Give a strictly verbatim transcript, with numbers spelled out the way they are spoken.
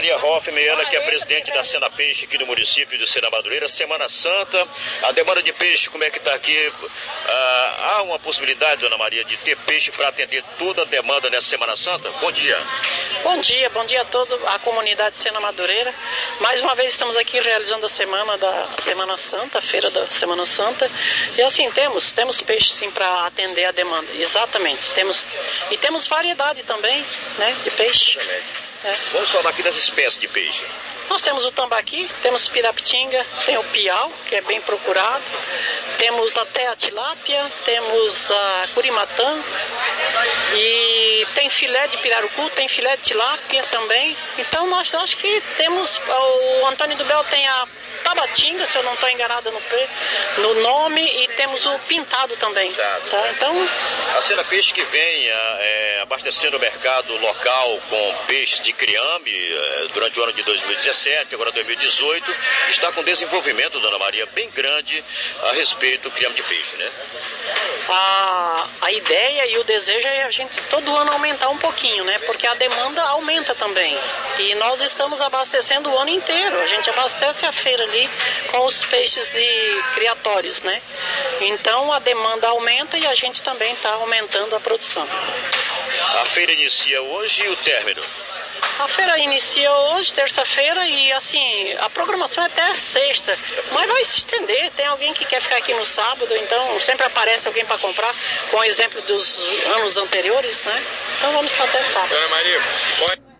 Maria Hoffmann, ela que é presidente da Sena Peixe aqui no município de Sena Madureira. Semana Santa, a demanda de peixe, como é que está aqui? Ah, há uma possibilidade, dona Maria, de ter peixe para atender toda a demanda nessa Semana Santa? Bom dia. Bom dia, bom dia a toda a comunidade de Sena Madureira. Mais uma vez estamos aqui realizando a semana da Semana Santa, a feira da Semana Santa. E assim, temos, temos peixe sim para atender a demanda, exatamente. Temos, e temos variedade também, né, de peixe. É. Vamos falar aqui das espécies de peixe. Nós temos o tambaqui, temos pirapitinga, tem o piau, que é bem procurado, temos até a tilápia, temos a curimatã, e tem filé de pirarucu, tem filé de tilápia também. Então nós acho que temos, o Antônio do Bel tem a tabatinga, se eu não estou enganada no, no nome, e temos o pintado também. Tá? Então, a Sena Peixe que vem é, abastecendo o mercado local com peixes de criame é, durante o ano de dois mil e dezessete, agora dois mil e dezoito, está com desenvolvimento, dona Maria, bem grande a respeito do criame de peixe, né? A, a ideia e o desejo é a gente todo ano aumentar um pouquinho, né? Porque a demanda aumenta também. E nós estamos abastecendo o ano inteiro. A gente abastece a feira ali com os peixes de criatórios, né? Então a demanda aumenta e a gente também está aumentando a produção. A feira inicia hoje e o término? A feira inicia hoje, terça-feira, e assim, a programação é até sexta, mas vai se estender. Tem alguém que quer ficar aqui no sábado, então sempre aparece alguém para comprar, com exemplo dos anos anteriores, né? Então vamos estar até sábado. Dona Maria, pode...